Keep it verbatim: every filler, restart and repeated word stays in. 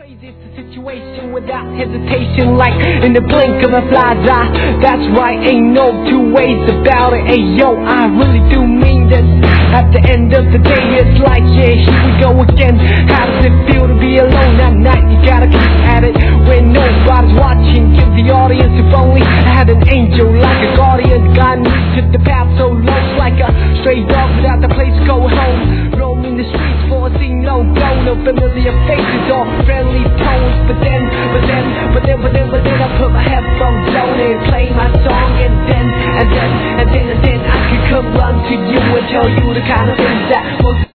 Craziest situation without hesitation, like in the blink of a fly's eye. That's right, ain't no two ways about it. Hey yo, I really do mean this. At the end of the day, it's like, yeah, here we go again. How does it feel to be alone at night? You gotta keep at it when nobody's watching. Give the audience, if only I had an angel like a guardian. Got me to the path so low, like a stray dog without the place to go home. Roaming the streets for a scene no go, no familiar faces or friendly tones. But then, but then, but then, but then, but then I put my headphones on and play my song, and then, and then, and then, and then I could come run to you and tell you the kind of things that most